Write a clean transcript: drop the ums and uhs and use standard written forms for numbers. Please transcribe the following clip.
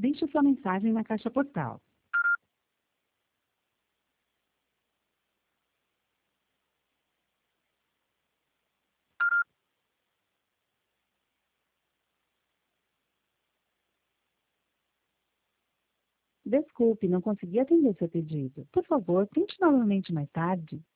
Deixe sua mensagem na caixa postal. Desculpe, não consegui atender seu pedido. Por favor, tente novamente mais tarde.